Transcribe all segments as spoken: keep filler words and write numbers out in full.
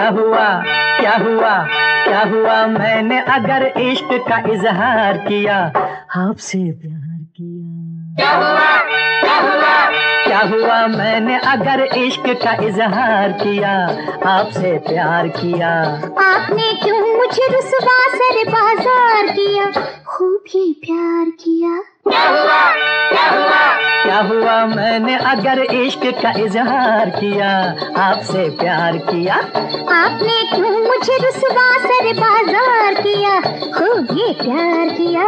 हुआ क्या हुआ क्या हुआ मैंने अगर इश्क का इजहार किया, आपसे प्यार किया। क्या हुआ क्या हुआ क्या हुआ मैंने अगर इश्क का इजहार किया, आपसे प्यार किया। आपने क्यों मुझे रुसवा सर बाजार किया, खूब ही प्यार किया। क्या हुआ क्या हुआ क्या हुआ मैंने अगर इश्क का इजहार किया, आपसे प्यार किया। आपने क्यों मुझे रुसवा सर बाजार किया, खूब ही प्यार किया।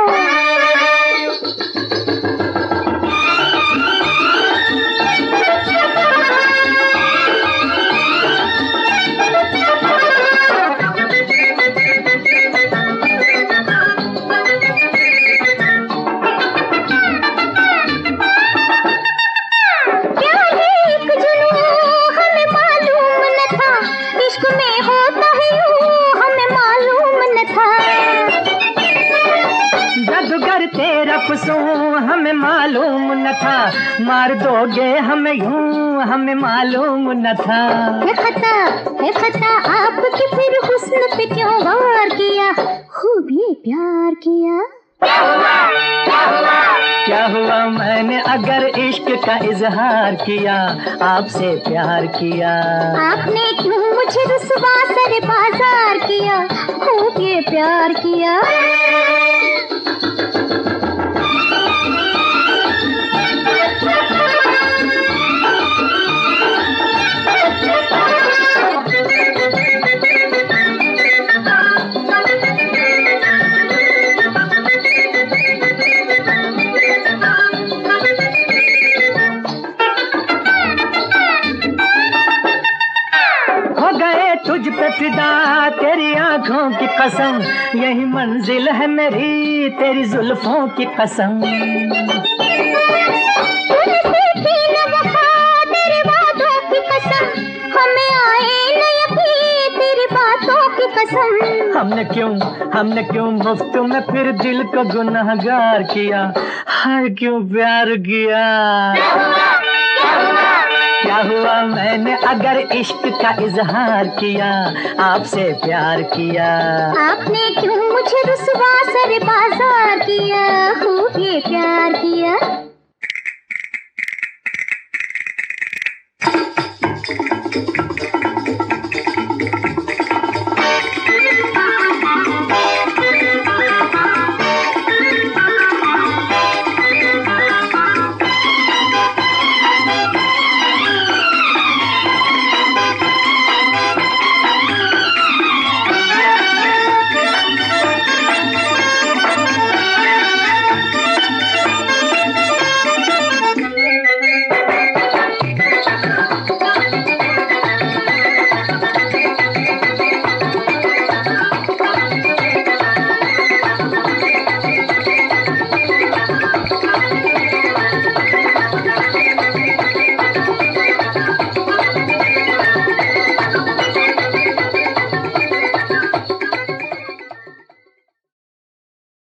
तेरा फुसूं हमें मालूम न था, मार दोगे हमें यूं हमें मालूम न था। है खता है खता आपकी फिर हुस्न पे क्यों वार किया, खूब ही प्यार किया। क्या हुआ क्या हुआ क्या हुआ मैंने अगर इश्क का इजहार किया, आपसे प्यार किया। आपने क्यों मुझे रुसवा सर बाजार किया, खूब ही प्यार किया। तुझ पे फिदा तेरी आंखों की कसम, यही मंजिल है मेरी तेरी जुल्फों की कसम। तेरी बातों की कसम, हमें आए न यकीन तेरी बातों की कसम। हमने क्यों हमने क्यों मुफ्त में फिर दिल को गुनाहगार किया, हाय क्यों प्यार किया। क्या हुआ मैंने अगर इश्क का इजहार किया, आपसे प्यार किया। आपने क्यों मुझे रुसवा सर बाजार किया, खूब ही प्यार किया।